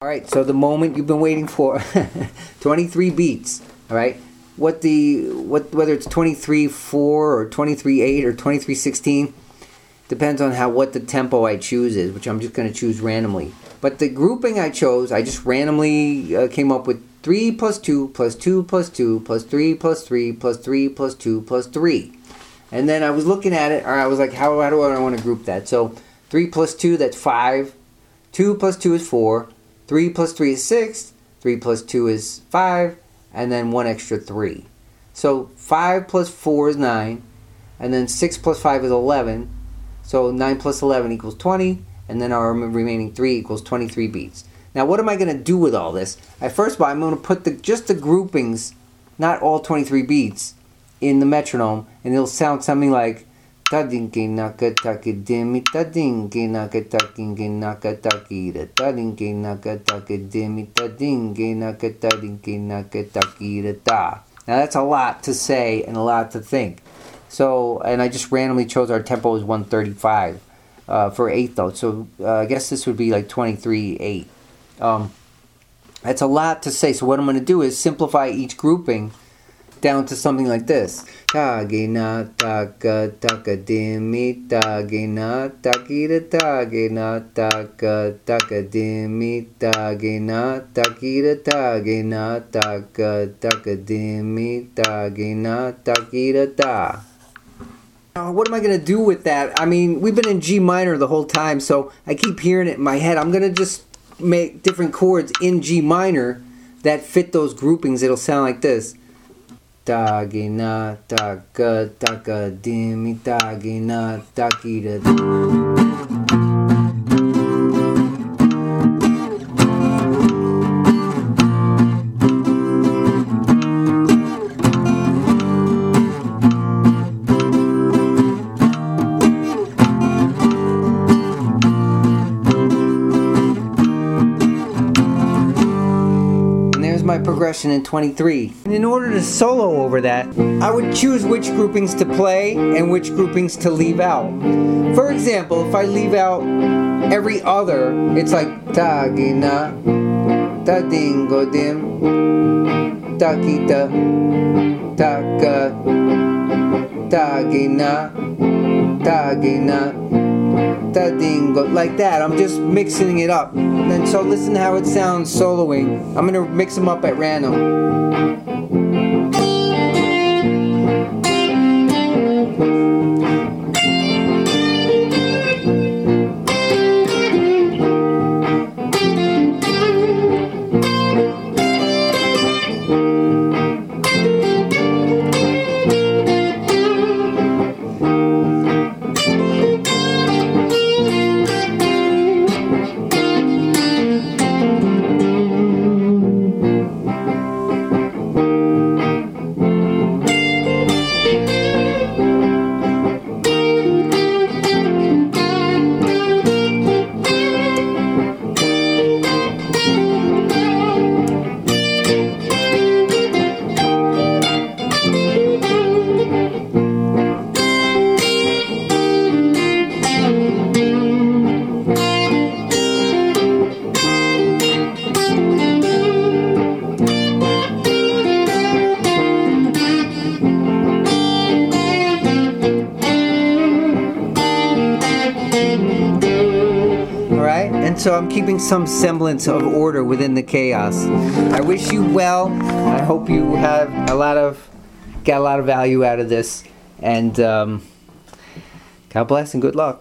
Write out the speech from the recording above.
Alright, so the moment you've been waiting for, 23 beats, alright? Whether it's 23-4 or 23-8 or 23-16, depends on what the tempo I choose is, which I'm just going to choose randomly. But the grouping I chose, I just randomly came up with 3 plus 2 plus 2 plus 2 plus 3 plus 3 plus 3 plus 2 plus 3. And then I was looking at it, or I was like, how do I want to group that? So 3 plus 2, that's 5. 2 plus 2 is 4. 3 plus 3 is 6. 3 plus 2 is 5. And then 1 extra 3. So 5 plus 4 is 9. And then 6 plus 5 is 11. So 9 plus 11 equals 20. And then our remaining 3 equals 23 beats. Now what am I going to do with all this? First of all, I'm going to put just the groupings, not all 23 beats, in the metronome. And it'll sound something like ta-dinky naka taki dimmy ta-dinky naka takinky naka taki da ta-dinky naka taki dimmy ta-dinky naka ta-dinky naka taki da da. Now that's a lot to say and a lot to think. So, and I just randomly chose our tempo as 135 for 8 though. So I guess this would be like 23-8. That's a lot to say. So what I'm going to do is simplify each grouping down to something like this. Tagina taka taka dimmy tagina takira tagina taka taka dimmy tagina takira tagina taka taka dimmy tagina takira ta. Now, what am I going to do with that? I mean, we've been in G minor the whole time, so I keep hearing it in my head. I'm going to just make different chords in G minor that fit those groupings. It'll sound like this. Tagina taka taka dimmy tagina takira. My progression in 23. And in order to solo over that, I would choose which groupings to play and which groupings to leave out. For example, if I leave out every other, it's like tagina, tadingo dim, takita, taka, tagina, tagina, tadingo, like that. I'm just mixing it up. And so listen to how it sounds soloing. I'm going to mix them up at random. And so I'm keeping some semblance of order within the chaos. I wish you well. I hope you have got a lot of value out of this. And God bless and good luck.